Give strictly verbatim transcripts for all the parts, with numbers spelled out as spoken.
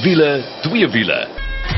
wiele, twee wiele.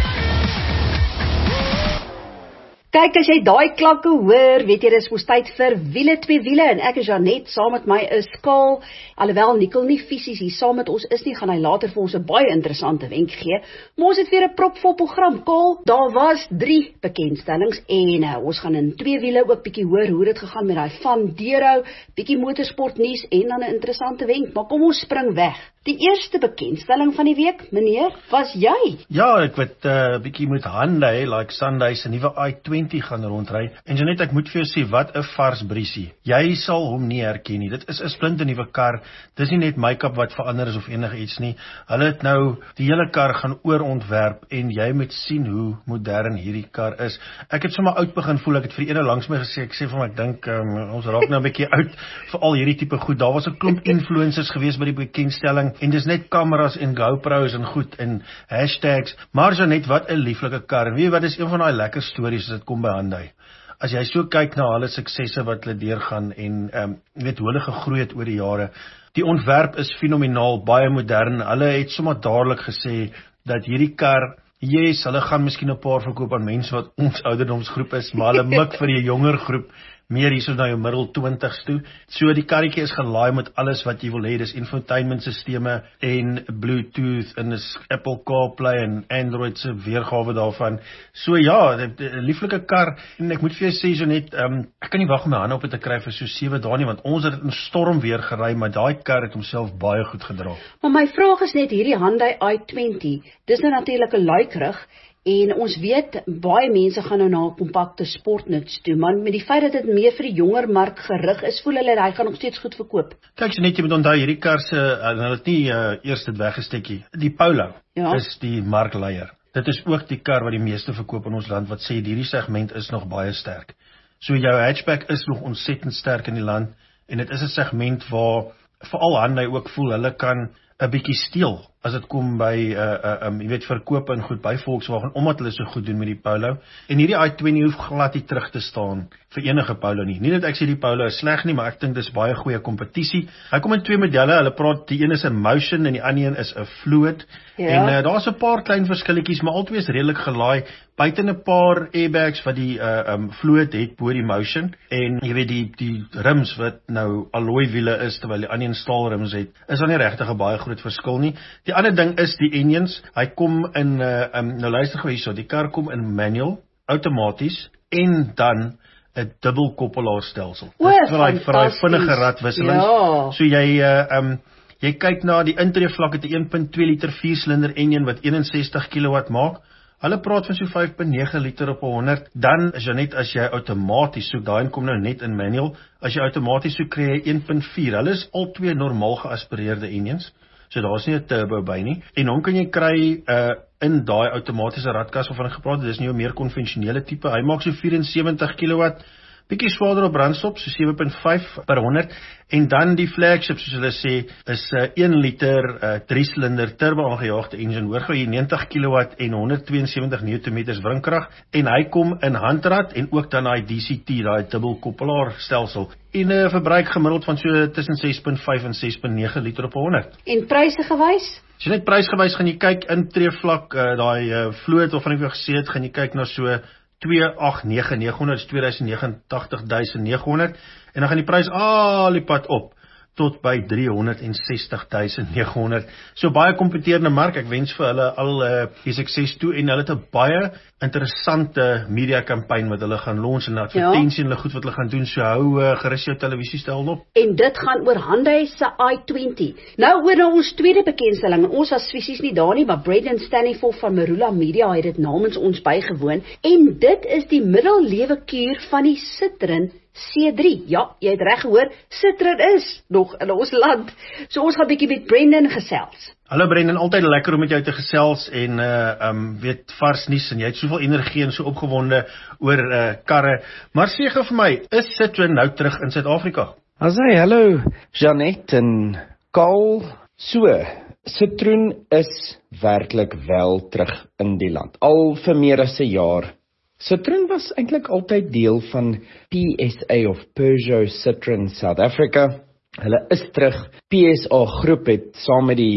Kyk, as jy daai klanke hoor, weet jy, dis mos tyd vir wiele, twee wiele, en ek is Janet, saam met my is Kaal, alhoewel Nikkel nie fisies hier saam met ons is nie, gaan hy later vir ons 'n baie interessante wenk gee, maar ons het weer 'n propvol program. Kaal, daar was drie bekendstellings, en uh, ons gaan in twee wiele ook bietjie hoor hoe dit gegaan met daai Van Deerhou, bietjie motorsport nuus, en dan 'n interessante wenk, maar kom ons spring weg. Die eerste bekendstelling van die week, meneer, was jy? Ja, ek weet 'n uh, bietjie met Hyundai, like Sunday se nuwe i twintig gaan rondry. En Janet, ek moet vir jou sê, wat 'n vars briesie. Jy sal hom nie herken nie. Dit is 'n splinte nuwe kar. Dis nie net make-up wat verander is of enige iets nie. Hulle het nou die hele kar gaan oorontwerp en jy moet sien hoe modern hierdie kar is. Ek het sommer oud begin voel. Ek het vir die ene langs my gesê, ek sê vir my, ek dink um, ons raak nou 'n bietjie oud vir al hierdie tipe goed. Daar was 'n klomp influencers gewees by die bekendstelling. En dis net kameras en GoPros en goed en hashtags, maar so net wat 'n lieflike kar. En weet jy wat is een van daai lekker stories as dit kom by Hyundai? As jy so kyk na hulle suksesse wat hulle deurgaan en um, weet hoe hulle gegroei het oor die jare. Die ontwerp is fenomenaal, baie modern. Hulle het sommer dadelik gesê dat hierdie kar, yes, hulle gaan miskien 'n paar verkoop aan mense wat ons ouderdomsgroep is, maar hulle mik vir die jonger groep meer hierso na jou middel twintigs toe. So die karretjie is gelaai met alles wat jy wil hê. Dis infotainmentstelsels en Bluetooth en is Apple CarPlay en Android se weergawe daarvan. So ja, 'n lieflike kar en ek moet vir jou sê so net, um, ek kan nie wag om my hande op dit te kry vir so sewe dae nie, want ons het dit in storm weer gery, maar daai kar het homself baie goed gedra. Maar my vraag is net hierdie Hyundai i twintig, dis nou natuurlik 'n luikrig. En ons weet, baie mense gaan nou na kompakte sportnuts toe, maar met die feit dat dit meer vir die jonger mark gerig is, voel hulle, hy gaan nog steeds goed verkoop. Kyk, so net jy moet onthou, hierdie kar se, hulle het nie uh, eers dit weggesteekie. Die Polo ja. is die markleier. Dit is ook die kar wat die meeste verkoop in ons land, wat sê, hierdie segment is nog baie sterk. So jou hatchback is nog ontsettend sterk in die land, en dit is 'n segment waar, veral Hyundai ook voel, hulle kan 'n bietjie steel, as dit kom by, uh, uh, um, jy weet, verkoop en goed by Volkswagen, omdat hulle so goed doen met die Polo. En hierdie i twintig hoef glad nie terug te staan vir enige Polo nie. Nie dat ek sê die Polo is sleg nie, maar ek dink dis baie goeie kompetisie. Hy kom in twee modelle, hulle praat, die een is 'n Motion en die ander een is 'n Fluid. Ja. En uh, daar's 'n paar klein verskilletjies, maar albei is redelik gelaai, buite 'n paar airbags wat die uh, um, Fluid het bo die Motion. En jy weet, die, die rims wat nou alloy wiele is, terwyl die ander een staalrims het, is dan nie regtig 'n baie groot verskil nie. Die ander ding is die engines, hy kom in, uh, um, nou luister gou hierso, die kar kom in manual, outomaties, en dan 'n dubbelkoppelaarstelsel. Dit vir hy vir hy vinnige radwisselings. Ja. So jy, uh, um, jy kyk na die intreevlak het 'n een punt twee liter viersilinder enjin wat eenensestig kilowatt maak. Hulle praat van so vyf punt nege liter op honderd, dan is jy net as jy outomaties soek, daai kom nou net in manual, as jy outomaties soek, kry jy een punt vier, hulle is al twee normaal geaspireerde engines, so daar is nie 'n turbo by nie, en hom kan jy kry uh, in daai outomatiese radkas waarvan ek gepraat het, dis nie 'n meer konvensionele tipe, hy maak so vierensewintig kilowatt, bietjie swaarder op brandstof, so sewe punt vyf per honderd, en dan die flagship, soos hulle sê, is uh, een liter uh, drie silinder turbo aangejaagde engine, hoor gou hier negentig kilowatt en honderdtweeënsewentig newtonmeters wringkrag, en hy kom in handrad, en ook dan daai D C T, daai dubbelkoppelaar stelsel, en 'n uh, verbruik gemiddeld van so tussen ses punt vyf en ses punt nege liter op honderd. En pryse gewys? As jy net prysgewys gaan jy kyk, intreevlak, uh, daai uh, Fluid waarvan ek vir gesê het, gaan jy kyk na so twee agt nege negenhonderd, twee duisend negentig duisend negehonderd, en dan gaan die prys al die pad op, tot by drie honderd sestig duisend negehonderd. So baie kompeterende mark, ek wens vir hulle al uh, die sukses toe, en hulle het 'n baie interessante media campaign wat hulle gaan launch, en advertensie en hulle goed wat hulle gaan doen, so hou uh, gerus jou televisiestel op. En dit gaan oor Hyundai se i twintig. Nou oor na ons tweede bekendstelling, en ons was fisies nie daar nie, maar Braden Stanifor van Marula Media het dit namens ons bygewoon, en dit is die middellewe kuur van die Citroen C drie, ja, jy het reg gehoor, Citroen is nog in ons land. So ons gaan bietjie met Brendan gesels. Hallo Brendan, altyd lekker om met jou te gesels en uh, um, weet vars nuus en jy het soveel energie en so opgewonde oor uh, karre. Maar sê gou vir my, is Citroen nou terug in Suid-Afrika? Asai, hallo Janet en Kaal. So, Citroen is werklik wel terug in die land, al vir meer as 'n jaar. Citroen was eintlik altyd deel van P S A of Peugeot Citroen South Africa. Hulle is terug. P S A groep het saam met die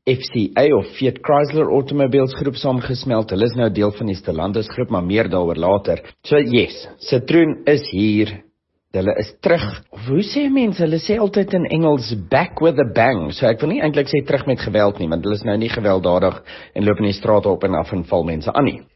F C A of Fiat Chrysler Automobiles groep saamgesmeld. Hulle is nou deel van die Stellantis groep, maar meer daaroor later. So yes, Citroen is hier. Hulle is terug. Of hoe sê mense? Hulle sê altyd in Engels back with a bang. So ek wil nie eintlik sê terug met geweld nie, want hulle is nou nie gewelddadig en loop in die strate op en af en val mense aan nie.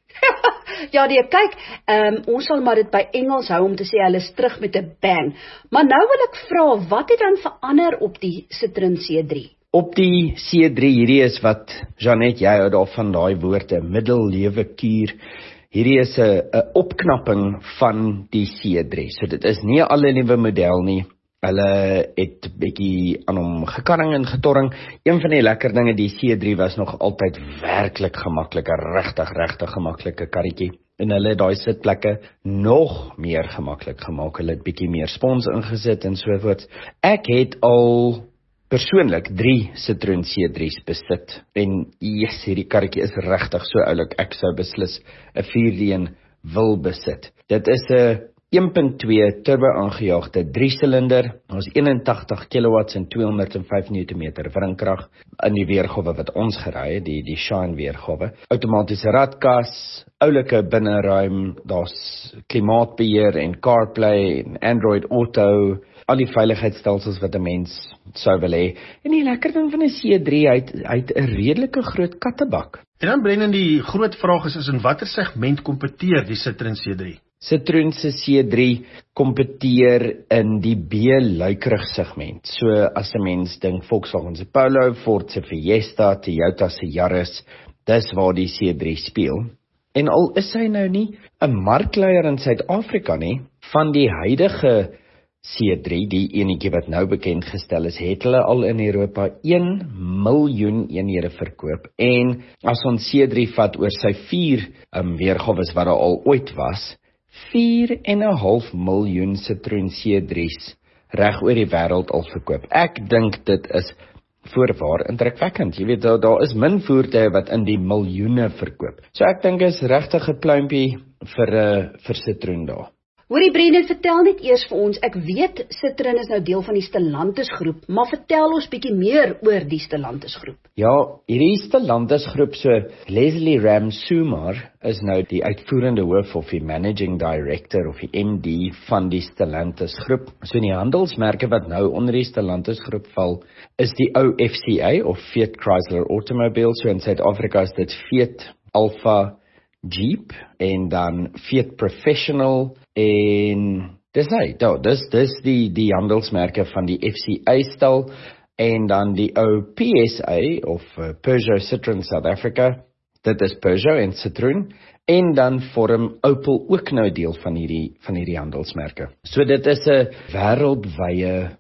Ja, nee, kyk, um, ons sal maar dit by Engels hou om te sê hulle is terug met 'n bang. Maar nou wil ek vra, wat het dan verander op die Citroen C drie? Op die C drie, hierdie is wat, Janet, jy hou daarvan daai woorde, middellewe kuur. Hierdie is 'n 'n opknapping van die C drie. So dit is nie al 'n nuwe model nie. Hulle het bietjie aan hom gekarring en getorring. Een van die lekker dinge, die C drie was nog altyd werklik gemaklike, regtig regtig gemaklike karretjie. En hulle het daai sitplekke nog meer gemaklik gemaak. Hulle het bietjie meer spons ingesit en so voort. Ek het al persoonlik drie Citroen C drie's besit. En yes, hierdie karretjie is regtig so oulik. Ek sou beslis 'n vier-een wil besit. Dit is 'n een punt twee turbo aangejaagde drie-silinder. Ons eenentagtig kilowatts en tweehonderd en vyf newtonmeter wringkrag in die weergawe wat ons gery het, die die Shine weergawe. Outomatiese radkas, oulike binneruim, daar's klimaatbeheer en CarPlay en Android Auto, al die veiligheidsstelsels wat 'n mens sou wil hê. En die lekker ding van 'n C drie, hy het, hy het 'n redelike groot kattebak. En dan Brendan, die groot vraag is, is in watter segment kompeteer die Citroen C drie? Citroen se C drie kompeteer in die B-luikerig segment. So as 'n mens dink Volkswagen se Polo, Ford se Fiesta, Toyota se Yaris, dis waar die C drie speel. En al is hy nou nie 'n markleier in Suid-Afrika nie, van die huidige C drie, die enetjie wat nou bekend gestel is, het hulle al in Europa een miljoen eenhede verkoop. En as ons C drie vat oor sy vier um, weergawes wat daar al ooit was, vier en 'n half miljoen Citroen C drie's reg oor die wêreld al verkoop. Ek dink dit is voorwaar indrukwekkend. Jy weet, daar, daar is min voertuie wat in die miljoene verkoop. So ek dink is regtig 'n pluimpie vir 'n uh, vir Citroen daar. Hoorie Brendan, vertel net eers vir ons, ek weet Citroen is nou deel van die Stellantis groep, maar vertel ons bietjie meer oor die Stellantis groep. Ja, hierdie Stellantis groep, so Leslie Ram-Sumar is nou die uitvoerende hoof of die managing director of die M D van die Stellantis groep. So die handelsmerke wat nou onder die Stellantis groep val, is die ou F C A of Fiat Chrysler Automobiles, so in Suid-Afrika is dit Fiat, Alfa, Jeep en dan Fiat Professional en dis hy, da, dis, dis die, die handelsmerke van die F C A-stal en dan die ou P S A of uh, Peugeot Citroen South Africa, dit is Peugeot en Citroen en dan vorm Opel ook nou deel van hierdie, van hierdie handelsmerke. So dit is 'n wêreldwye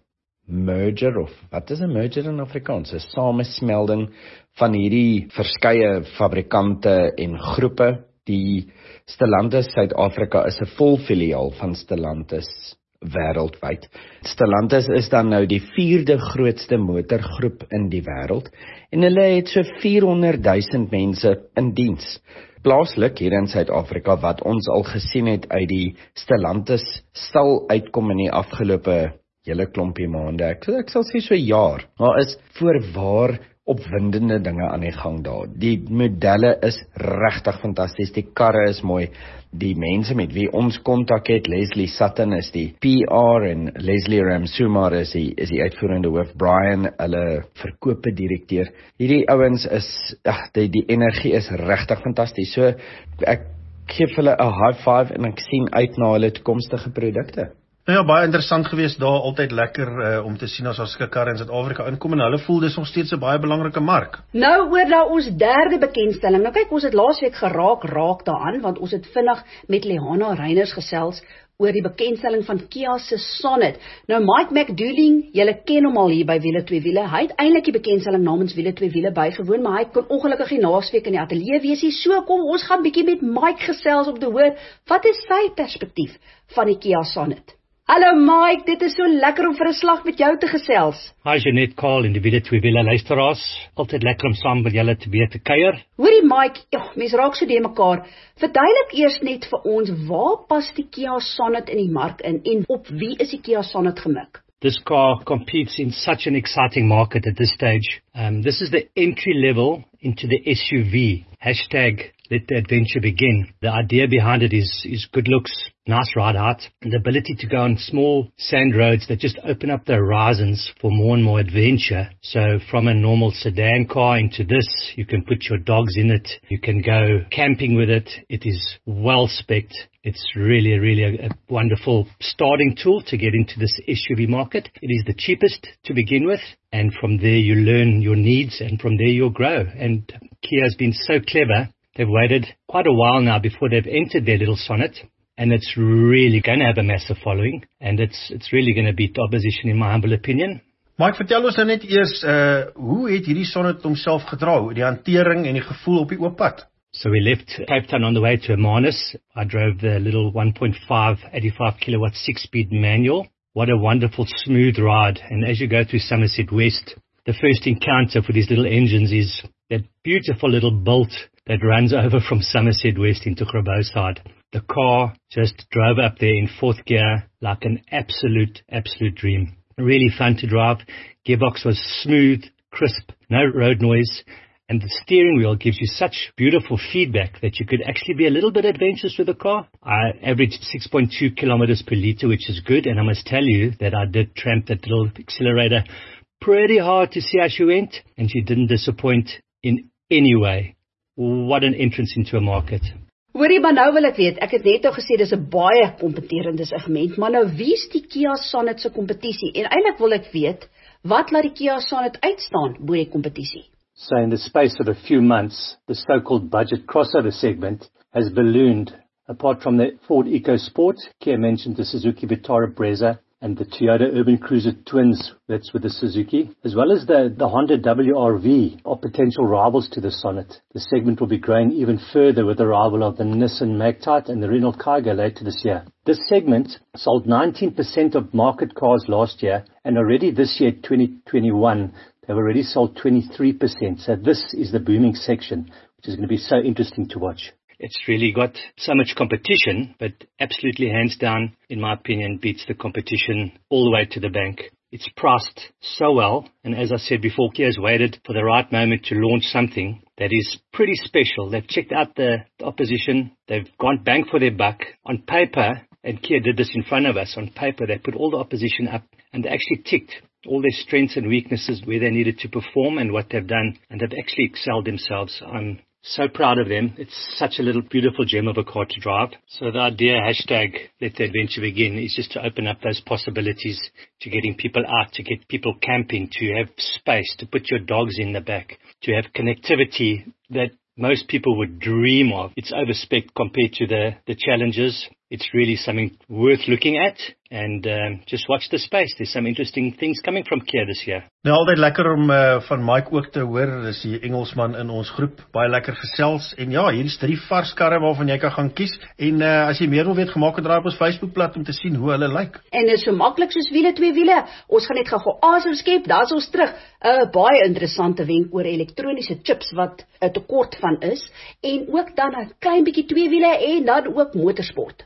merger of wat is 'n merger in Afrikaans? 'n Samesmelding van hierdie verskeie fabrikante en groepe. Die Stellantis Suid-Afrika is 'n volfiliaal van Stellantis wêreldwyd. Stellantis is dan nou die vierde grootste motorgroep in die wêreld en hulle het so vierhonderd duisend mense in diens. Plaaslik hier in Suid-Afrika wat ons al gesien het uit die Stellantis stal uitkom in die afgelope hele klompie maande. Ek, ek sal sê so 'n jaar. Maar is voorwaar opwindende dinge aan die gang daar. Die modelle is regtig fantasties. Die karre is mooi. Die mense met wie ons kontak het, Leslie Sutton is die P R en Leslie Ram-Sumar is die is die uitvoerende hoof, Brian, hulle verkope direkteur. Hierdie ouens is ag die die energie is regtig fantasties. So ek gee hulle 'n high five en ek sien uit na hulle toekomstige produkte. Nou ja, baie interessant geweest daar, altyd lekker uh, om te sien as ons karre in Suid-Afrika inkom en hulle voel dis nog steeds 'n baie belangrike mark. Nou oor na ons derde bekendstelling. Nou kyk, ons het laasweek geraak raak daaraan want ons het vinnig met Lehana Reiners gesels oor die bekendstelling van Kia se Sonet. Nou Mike McDouling, julle ken hom al hier by Wiele twee Wiele. Hy het eintlik die bekendstelling namens Wiele twee Wiele bygewoon, maar hy kon ongelukkig nie naasweek in die ateljee wees nie. So kom ons gaan bietjie met Mike gesels om te hoor wat is sy perspektief van die Kia Sonet. Hallo Mike, dit is so lekker om vir 'n slag met jou te gesels. Hi Jeanette, Karl en die Wiele twee Wiele luisteraars. Altyd lekker om saam met julle te weer te kuier. Hoorie Mike, ja, mens raak so die mekaar. Verduidelik eers net vir ons, waar pas die Kia Sonet in die mark in en op wie is die Kia Sonet gemik? This car competes in such an exciting market at this stage. Um, this is the entry level into the S U V. Hashtag let the adventure begin. The idea behind it is, is good looks, nice ride height, and the ability to go on small sand roads that just open up the horizons for more and more adventure. So from a normal sedan car into this, you can put your dogs in it. You can go camping with it. It is well spec'd. It's really, really a, a wonderful starting tool to get into this S U V market. It is the cheapest to begin with, and from there you learn your needs, and from there you'll grow. And Kia has been so clever. They've waited quite a while now before they've entered their little Sonnet, and it's really going to have a massive following, and it's it's really going to beat the opposition in my humble opinion. Mike, vertel ons nou net eers, uh, hoe het hierdie Sonnet homself gedra, die hantering en die gevoel op die oop pad? So we left Cape Town on the way to Hermanus. I drove the little one point five eighty-five kilowatt six-speed manual. What a wonderful smooth ride. And as you go through Somerset West, the first encounter for these little engines is that beautiful little bolt that runs over from Somerset West into Grabouwside. The car just drove up there in fourth gear like an absolute, absolute dream. Really fun to drive. Gearbox was smooth, crisp, no road noise. And the steering wheel gives you such beautiful feedback that you could actually be a little bit adventurous with the car. I averaged six point two kilometers per litre, which is good. And I must tell you that I did tramp that little accelerator pretty hard to see how she went. And she didn't disappoint in any way. What an entrance into a market. Hoorie, maar nou wil ek weet, ek het net al gesê dis 'n baie kompeterende segment, maar nou wie is die Kia Sonet se kompetisie? En eintlik wil ek weet, wat laat die Kia Sonet uitstaan bo die kompetisie? So in the space of a few months, the so-called budget crossover segment has ballooned. Apart from the Ford EcoSport, Kia mentioned the Suzuki Vitara Brezza and the Toyota Urban Cruiser Twins, that's with the Suzuki, as well as the, the Honda W R V are potential rivals to the Sonnet. The segment will be growing even further with the arrival of the Nissan Magnite and the Renault Kaigo later this year. This segment sold nineteen percent of market cars last year, and already this year, twenty twenty-one, they've already sold twenty-three percent. So this is the booming section, which is going to be so interesting to watch. It's really got so much competition, but absolutely hands down, in my opinion, beats the competition all the way to the bank. It's priced so well, and as I said before, Kia has waited for the right moment to launch something that is pretty special. They've checked out the, the opposition, they've gone bang for their buck. On paper, and Kia did this in front of us, on paper they put all the opposition up, and they actually ticked all their strengths and weaknesses where they needed to perform and what they've done, and they've actually excelled themselves. I'm so proud of them. It's such a little beautiful gem of a car to drive. So the idea, hashtag let the adventure begin, is just to open up those possibilities to getting people out, to get people camping, to have space, to put your dogs in the back, to have connectivity that most people would dream of. It's overspec compared to the, the challenges. It's really something worth looking at, and um, just watch the space. There's some interesting things coming from Kia this year. Nou, altyd lekker om uh, van Mike ook te hoor. Dis die Engelsman in ons groep. Baie lekker gesels. En ja, hier is drie vars karre waarvan jy kan gaan kies. En uh, as jy meer wil weet, gemaak het draai op ons Facebookblad om te sien hoe hulle lyk. En is so maklik soos wiele twee wiele. Ons gaan net gou asem skep. Daar's ons terug. 'n uh, Baie interessante wenk oor elektroniese chips wat 'n uh, tekort van is, en ook dan 'n klein bietjie twee wiele en dan ook motorsport.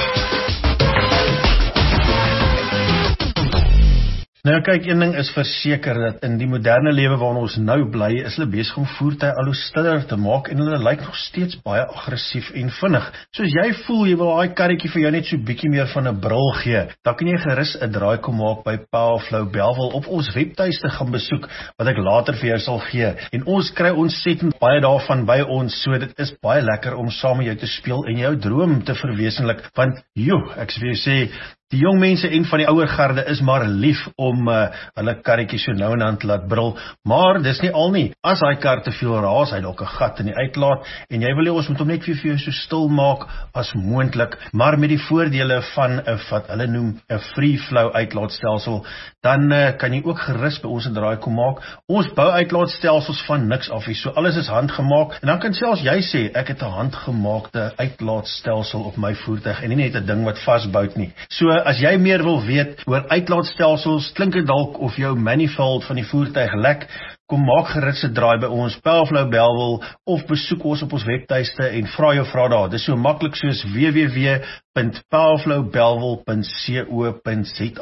Nou kyk, een ding is verseker dat in die moderne lewe waarin ons nou bly, is hulle besig om voertuie al hoe stiller te maak en hulle lyk nog steeds baie aggressief en vinnig. So as jy voel jy wil daai karretjie vir jou net so bietjie meer van 'n brul gee, dan kan jy gerus 'n draai kom maak by Powerflow Bellville of ons webtuiste gaan besoek wat ek later vir jou sal gee. En ons kry ontsettend baie daarvan by ons, so dit is baie lekker om saam met jou te speel en jou droom te verwesenlik, want joh, ek sê vir jou sê, die jong mense en van die ouer garde is maar lief om uh, hulle karretjie so nou en dan te laat brul, maar dis nie al nie. As hy kar te veel raas, hy dalk 'n gat in die uitlaat, en jy wil hê ons moet hom net vir jou so stil maak as moontlik, maar met die voordele van 'n wat hulle noem 'n free flow uitlaatstelsel, dan uh, kan jy ook gerus by ons 'n draai kom maak. Ons bou uitlaatstelsels van niks af, so alles is handgemaak, en dan kan selfs jy sê, ek het 'n handgemaakte uitlaatstelsel op my voertuig, en nie net 'n ding wat vasbou nie. So as jy meer wil weet oor uitlaatstelsels, klink dit dalk of jou manifold van die voertuig lek, kom maak gerus 'n draai by ons Powerflow Bellville of besoek ons op ons webtuiste en vra jou vrae daar. Dis so maklik soos w w w punt powerflow bellville punt co punt za.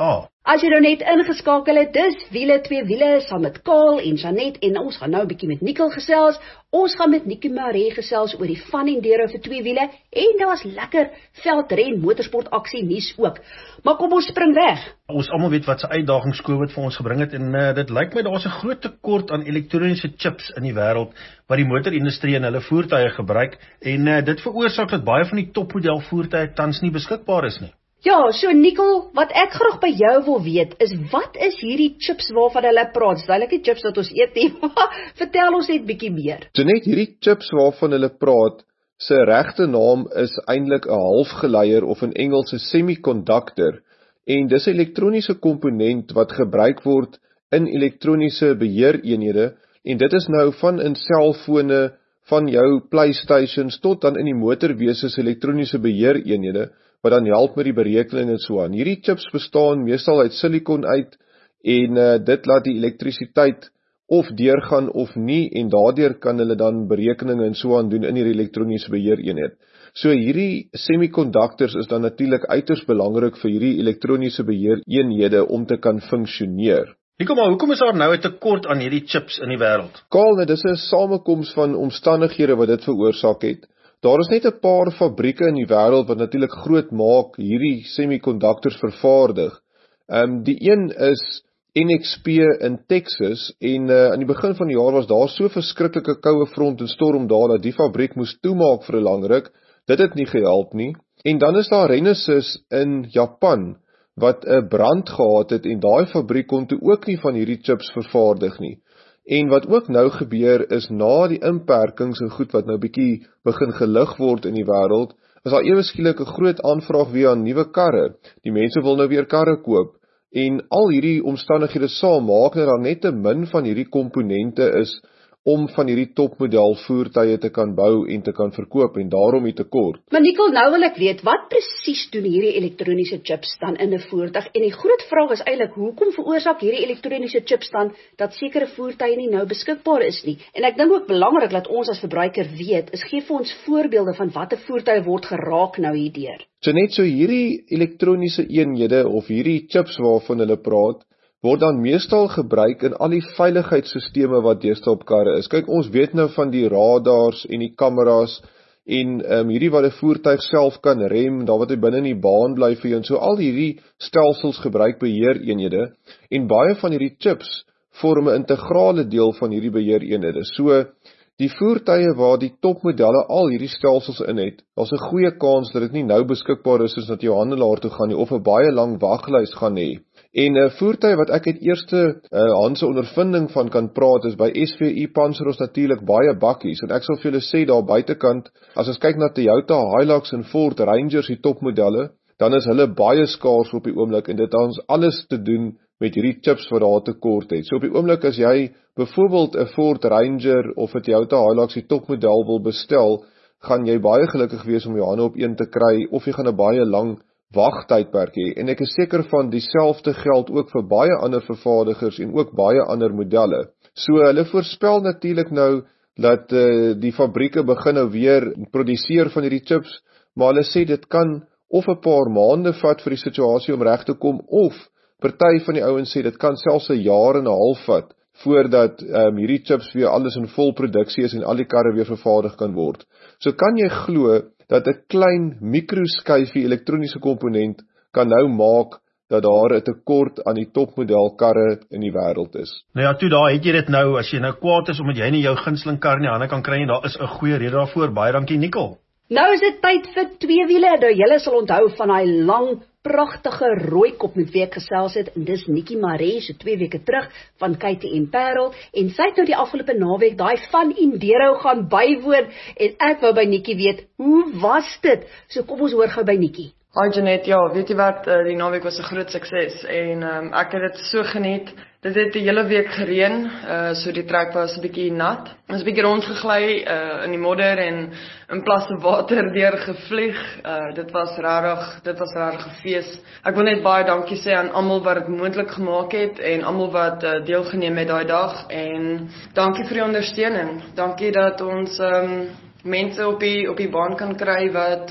As jy nou net ingeskakel het, dis Wiele twee Wiele saam met Karl en Janet en ons gaan nou 'n bietjie met Nicole gesels. Ons gaan met Nikki Maree gesels oor die van en deure vir twee wiele en daar was lekker veldren motorsport aksie nuus ook. Maar kom ons spring weg. Ons almal weet wat se uitdagings COVID vir ons gebring het en uh, dit lyk my daar's 'n groot tekort aan elektroniese chips in die wêreld wat die motorindustrie in hulle voertuie gebruik en uh, dit veroorsaak dat baie van die topmodel voertuie tans nie beskikbaar is nie. Ja, so Nicole, wat ek graag by jou wil weet, is wat is hierdie chips waarvan hulle praat? Dis duidelik die chips wat ons eet nie. Vertel ons net bietjie meer. So net hierdie chips waarvan hulle praat, se regte naam is eintlik 'n halfgeleier of in Engels 'n semiconductor en dis 'n elektroniese komponent wat gebruik word in elektroniese beheereenhede en dit is nou van in selfone, van jou PlayStations tot dan in die motorwese se elektroniese beheereenhede wat dan help met die berekening en so aan. Hierdie chips bestaan meestal uit silikon uit en uh, dit laat die elektrisiteit of deurgaan of nie en daardeur kan hulle dan berekeninge en so aan doen in hierdie elektroniese beheereenheid. So hierdie semiconductors is dan natuurlik uiters belangrik vir hierdie elektroniese beheereenhede om te kan funksioneer. Nico, maar hoekom is daar nou 'n tekort aan hierdie chips in die wêreld? Karl, dit is 'n samekoms van omstandighede wat dit veroorsaak het. Daar is net 'n paar fabrieke in die wêreld wat natuurlik groot maak hierdie semiconductors vervaardig. Ehm um, die een is N X P in Texas en uh, aan die begin van die jaar was daar so verskriklike koue front en storm daar dat die fabriek moes toemaak vir 'n lang ruk. Dit het nie gehelp nie. En dan is daar Renesas in Japan wat 'n brand gehad het en daai fabriek kon toe ook nie van hierdie chips vervaardig nie. En wat ook nou gebeur is na die inperkings en goed wat nou bietjie begin gelig word in die wêreld, is daar ewe skielik 'n groot aanvraag weer aan nuwe karre. Die mense wil nou weer karre koop en al hierdie omstandighede saam maak dat daar net te min van hierdie komponente is om van hierdie topmodel voertuie te kan bou en te kan verkoop en daarom die tekort. Maar Nicole, nou wil ek weet, wat presies doen hierdie elektroniese chips dan in 'n voertuig? En die groot vraag is eintlik, hoekom veroorsaak hierdie elektroniese chips dan dat sekere voertuie nie nou beskikbaar is nie? En ek dink ook belangrik dat ons as verbruiker weet, is gee vir ons voorbeelde van watter voertuie word geraak nou hierdeur. So net so hierdie elektroniese eenhede of hierdie chips waarvan hulle praat, word dan meestal gebruik in al die veiligheidsstelsels wat deesdae op karre is. Kyk, ons weet nou van die radars en die kameras en um, hierdie wat 'n voertuig self kan rem, daar wat hy binne in die baan bly vir jou en so al hierdie stelsels gebruik beheereenhede en baie van hierdie chips vorm 'n integrale deel van hierdie beheereenhede. So die voertuie waar die topmodelle al hierdie stelsels in het, daar's 'n goeie kans dat dit nie nou beskikbaar is soos dat jou handelaar toe gaan nie of 'n baie lang waglys gaan hê. En 'n uh, voertuie wat ek het eerste uh, handse ondervinding van kan praat is by S V U Panzer ons natuurlik baie bakkies en ek sal vir julle sê daar buitekant as ons kyk na Toyota Hilux en Ford Rangers die topmodelle, dan is hulle baie skaars op die oomblik en dit het ons alles te doen met hierdie chips wat daar tekort het. So op die oomblik as jy byvoorbeeld 'n Ford Ranger of 'n Toyota Hilux die topmodel wil bestel, gaan jy baie gelukkig wees om jou hande op een te kry of jy gaan 'n baie lang wagtydperk hê en ek is seker van dieselfde geld ook vir baie ander vervaardigers en ook baie ander modelle. So hulle voorspel natuurlik nou dat uh, die fabrieke begin nou weer produseer van hierdie chips, maar hulle sê dit kan of 'n paar maande vat vir die situasie om reg te kom of party van die ouens sê dit kan selfs 'n jaar en 'n half vat voordat um, hierdie chips weer alles in vol produksie is en al die karre weer vervaardig kan word. So kan jy glo dat 'n klein mikroskyfie elektroniese komponent kan nou maak dat daar 'n tekort aan die topmodel karre in die wêreld is. Nou ja, toe daar het jy dit nou, as jy nou kwaad is omdat jy nie jou gunsteling kar in die hande kan kry en daar is 'n goeie rede daarvoor. Baie dankie Nicole. Nou is dit tyd vir twee wiele. Nou julle sal onthou van daai lang pragtige rooi kop met wie ek gesels het en dis Nikki Maree so twee weke terug van K T M Parel en sy het nou die afgelope naweek daai van Indero gaan bywoon en ek wou by Nikki weet, hoe was dit? So kom ons hoor gou by Nikki. Hi Janet, ja, weet jy wat, die naweek was 'n groot sukses en um, ek het dit so geniet. Dit het die hele week gereën, uh, so die trek was 'n bietjie nat. Ons 'n bietjie rondgegly uh, in die modder en in plasse water deur gevlieg. Uh, dit was regtig, dit was regtig 'n fees. Ek wil net baie dankie sê aan almal wat dit moontlik gemaak het en almal wat uh, deelgeneem het daai dag en dankie vir die ondersteuning. Dankie dat ons um, mense op die op die baan kan kry wat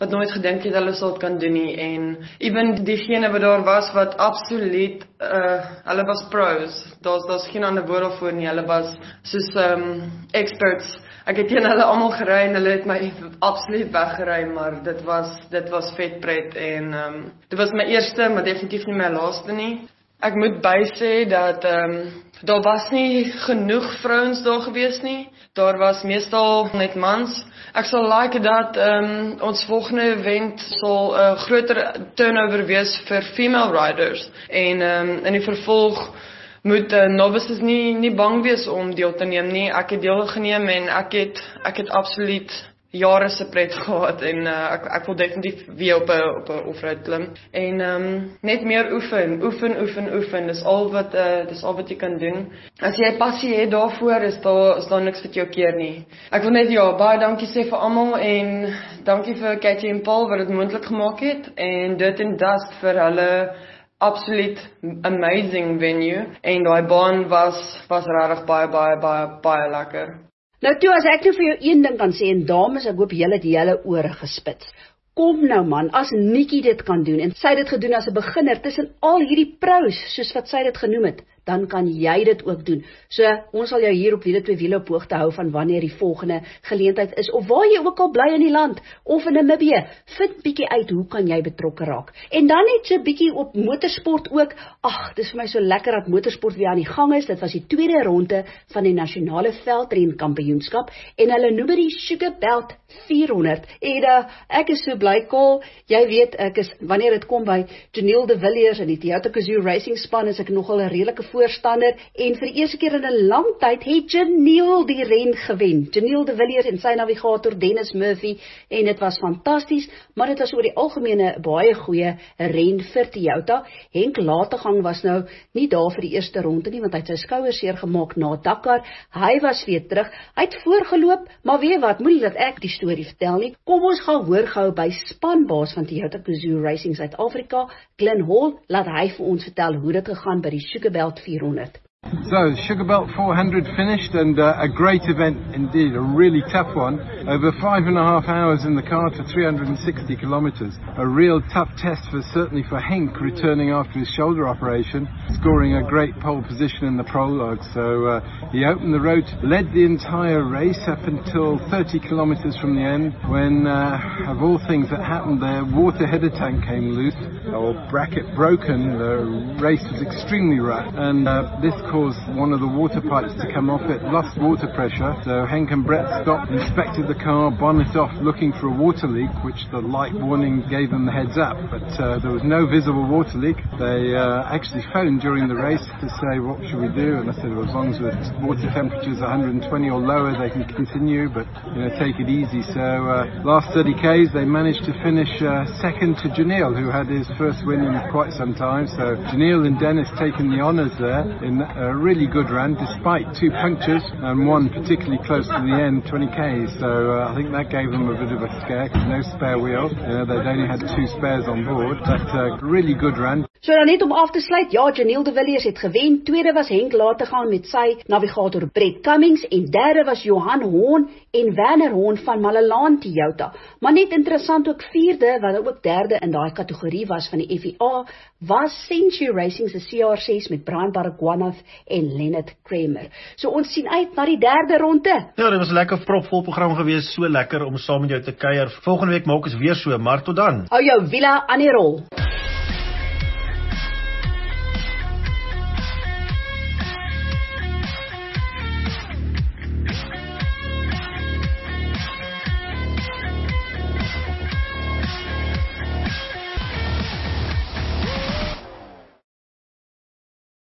wat nooit gedink het hulle sou dit kan doen nie en even diegene wat daar was wat absoluut uh, hulle was pros. Daar's daar's geen ander woord daarvoor nie. Hulle was soos um, experts. Ek het teen hulle almal gery en hulle het my absoluut weggery, maar dit was dit was vet pret en um, dit was my eerste, maar definitief nie my laaste nie. Ek moet bysê dat um, daar was nie genoeg vrouens daar gewees nie. Daar was meestal net mans. Ek sal like dat um, ons volgende event sal 'n uh, groter turnover wees vir female riders en um, in die vervolg moet uh, novices nie nie bang wees om deel te neem nie. Ek het deel geneem en ek het ek het absoluut jare se pret gehad en uh, ek ek wil definitief weer op 'n op 'n off-road klim en um, net meer oefen, oefen, oefen, oefen. Dis al wat uh, dis al wat jy kan doen. As jy passie het daarvoor, is daar is daar niks wat jou keer nie. Ek wil net ja, baie dankie sê vir almal en dankie vir Katie en Paul wat dit moontlik gemaak het en dit en dust vir hulle absoluut amazing venue en daai baan was was regtig baie baie baie baie lekker. Nou toe, as ek nou vir jou een ding kan sê, en dames, ek hoop julle het julle ore gespits. Kom nou man, as Nikki dit kan doen, en sy dit gedoen as 'n beginner, tussen al hierdie pros, soos wat sy dit genoem het, dan kan jy dit ook doen. So, ons sal jou hier op Wiele twee Wiele op hoogte hou van wanneer die volgende geleentheid is, of waar jy ook al bly in die land, of in Namibië, vind bietjie uit, hoe kan jy betrokke raak. En dan net so bietjie op motorsport ook, ag, dis vir my so lekker dat motorsport weer aan die gang is, dit was die tweede ronde van die nasionale veldren kampioenskap, en hulle noem dit die Sugar Belt vierhonderd, en uh, ek is so bly, Kol, jy weet, ek is, wanneer dit kom by Janiel de Villiers en die Toyota Gazoo Racing span, is ek nogal 'n redelike voorstander, en vir die eerste keer in 'n lang tyd het Janiel die ren gewen. Janiel de Villiers en sy navigator Dennis Murphy, en dit was fantasties, maar dit was oor die algemene baie goeie ren vir Toyota. Henk Lategang was nou nie daar vir die eerste ronde nie, want hy het sy skouers seer gemaak na Dakar. Hy was weer terug, hy het voorgeloop, maar weet wat, moenie dat ek die storie vertel nie. Kom ons gaan hoor gou by spanbaas van Toyota Gazoo Racing Suid-Afrika, Glenn Hall, laat hy vir ons vertel hoe dit gegaan by die Sugar Belt vierhonderd. So, Sugar Belt four hundred finished and uh, a great event indeed, a really tough one. Over five and a half hours in the car to three hundred sixty kilometres. A real tough test for certainly for Henk returning after his shoulder operation, scoring a great pole position in the prologue. So uh, he opened the road, led the entire race up until thirty kilometres from the end when, uh, of all things that happened, the water header tank came loose, or bracket broken. The race was extremely rough and uh, this caused one of the water pipes to come off. It lost water pressure, so Henk and Brett stopped, inspected the car, bonnet off, looking for a water leak, which the light warning gave them the heads up, but uh, there was no visible water leak. They uh, actually phoned during the race to say, what should we do? And I said, well, as long as the water temperature is one hundred twenty or lower, they can continue, but you know, take it easy. So uh, last thirty Ks, they managed to finish uh, second to Janiel, who had his first win in quite some time. So Janiel and Dennis taking the honours there in a really good run, despite two punctures and one particularly close to the end, twenty Ks. So uh, I think that gave them a bit of a scare, no spare wheel. You know, they'd only had two spares on board, but uh, really good run. So dan net om af te sluit, ja, Janiel de Villiers het gewen, tweede was Henk Lategang met sy navigator Brett Cummings, en derde was Johan Hoorn en Werner Hoorn van Malalaan Toyota. Maar net interessant ook vierde, wat ook derde in daai kategorie was van die F I A, was Century Racing se C R ses met Brian Baragwanath en Leonard Kramer. So ons sien uit na die derde ronde. Ja, dit was 'n lekker propvol program gewees, so lekker om saam met jou te kuier. Volgende week maak ons weer so, maar tot dan. Hou jou wiele aan die rol.